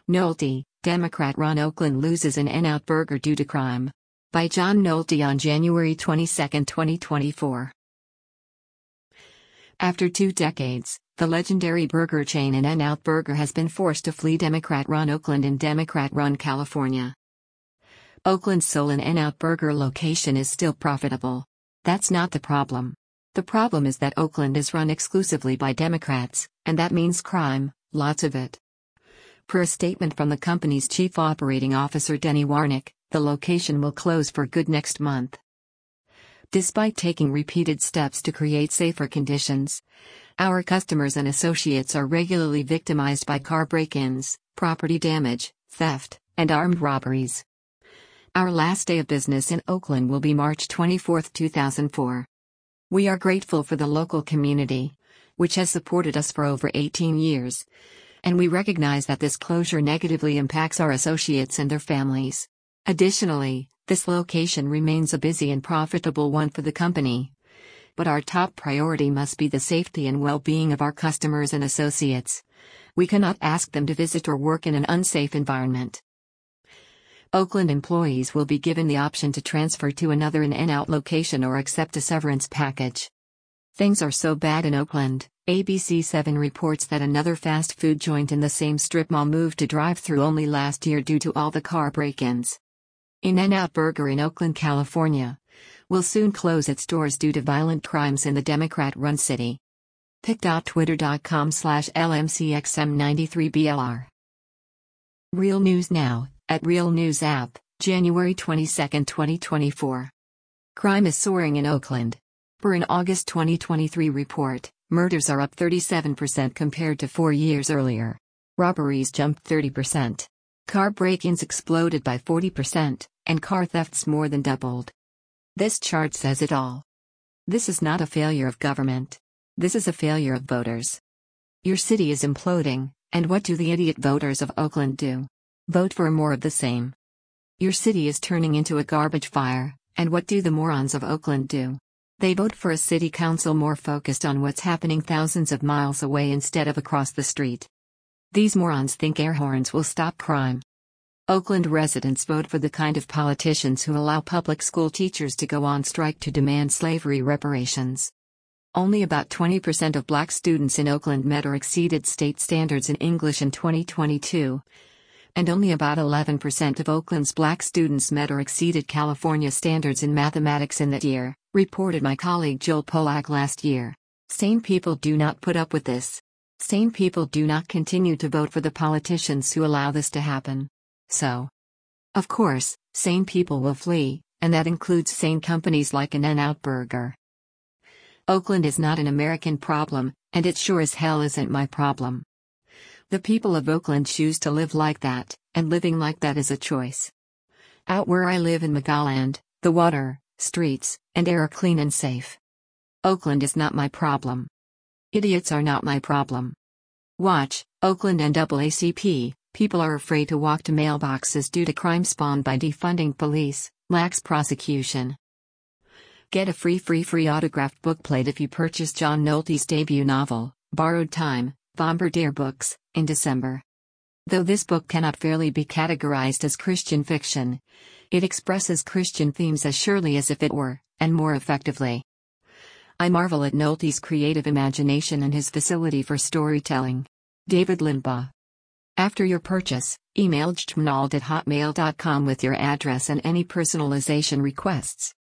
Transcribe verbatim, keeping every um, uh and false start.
Nolte, Democrat-run Oakland loses an In-N-Out Burger due to crime. By John Nolte on January twenty-second, twenty twenty-four. After two decades, the legendary burger chain In-N-Out Burger has been forced to flee Democrat-run Oakland and Democrat-run California. Oakland's sole In-N-Out Burger location is still profitable. That's not the problem. The problem is that Oakland is run exclusively by Democrats, and that means crime, lots of it. Per a statement from the company's chief operating officer Denny Warnick, the location will close for good next month. Despite taking repeated steps to create safer conditions, our customers and associates are regularly victimized by car break-ins, property damage, theft, and armed robberies. Our last day of business in Oakland will be March twenty-fourth, two thousand four. We are grateful for the local community, which has supported us for over eighteen years, and we recognize that this closure negatively impacts our associates and their families. Additionally, this location remains a busy and profitable one for the company. But our top priority must be the safety and well-being of our customers and associates. We cannot ask them to visit or work in an unsafe environment. Oakland employees will be given the option to transfer to another In-N-Out location or accept a severance package. Things are so bad in Oakland, A B C seven reports that another fast food joint in the same strip mall moved to drive-thru only last year due to all the car break-ins. In-N-Out Burger in Oakland, California, will soon close its doors due to violent crimes in the Democrat-run city. pic dot twitter dot com slash L M C X M ninety-three B L R. Real News Now, at Real News App, January twenty-second, twenty twenty-four. Crime is soaring in Oakland. Per an August twenty twenty-three report, murders are up thirty-seven percent compared to four years earlier. Robberies jumped thirty percent. Car break-ins exploded by forty percent, and car thefts more than doubled. This chart says it all. This is not a failure of government. This is a failure of voters. Your city is imploding, and what do the idiot voters of Oakland do? Vote for more of the same. Your city is turning into a garbage fire, and what do the morons of Oakland do? They vote for a city council more focused on what's happening thousands of miles away instead of across the street. These morons think air horns will stop crime. Oakland residents vote for the kind of politicians who allow public school teachers to go on strike to demand slavery reparations. Only about twenty percent of black students in Oakland met or exceeded state standards in English in twenty twenty-two, and only about eleven percent of Oakland's black students met or exceeded California standards in mathematics in that year, reported my colleague Joel Polak last year. Sane people do not put up with this. Sane people do not continue to vote for the politicians who allow this to happen. So, of course, sane people will flee, and that includes sane companies like an In-N-Out Burger. Oakland is not an American problem, and it sure as hell isn't my problem. The people of Oakland choose to live like that, and living like that is a choice. Out where I live in Magaland, the water, streets, and air are clean and safe. Oakland is not my problem. Idiots are not my problem. Watch, Oakland N double A C P, people are afraid to walk to mailboxes due to crime spawned by defunding police, lax prosecution. Get a free free free autographed bookplate if you purchase John Nolte's debut novel, Borrowed Time, Bombardier Books, in December. Though this book cannot fairly be categorized as Christian fiction, it expresses Christian themes as surely as if it were, and more effectively. I marvel at Nolte's creative imagination and his facility for storytelling. David Limbaugh. After your purchase, email jtmnald at hotmail dot com with your address and any personalization requests.